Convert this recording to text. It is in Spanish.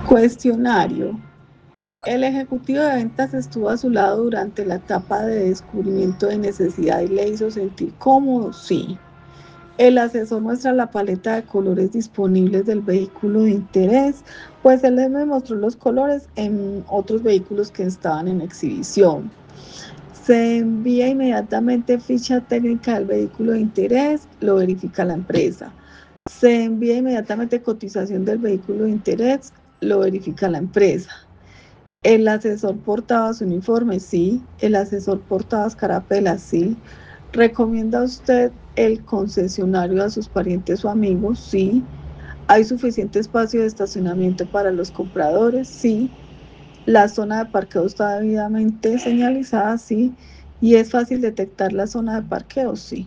Cuestionario. ¿El ejecutivo de ventas estuvo a su lado durante la etapa de descubrimiento de necesidad y le hizo sentir cómodo? Sí. El asesor muestra la paleta de colores disponibles del vehículo de interés, pues él me mostró los colores en otros vehículos que estaban en exhibición. Se envía inmediatamente ficha técnica del vehículo de interés, lo verifica la empresa. Se envía inmediatamente cotización del vehículo de interés, lo verifica la empresa. ¿El asesor portaba su uniforme? Sí. ¿El asesor portaba escarapela? Sí. ¿Recomienda usted el concesionario a sus parientes o amigos? Sí. ¿Hay suficiente espacio de estacionamiento para los compradores? Sí. ¿La zona de parqueo está debidamente señalizada? Sí. ¿Y es fácil detectar la zona de parqueo? Sí.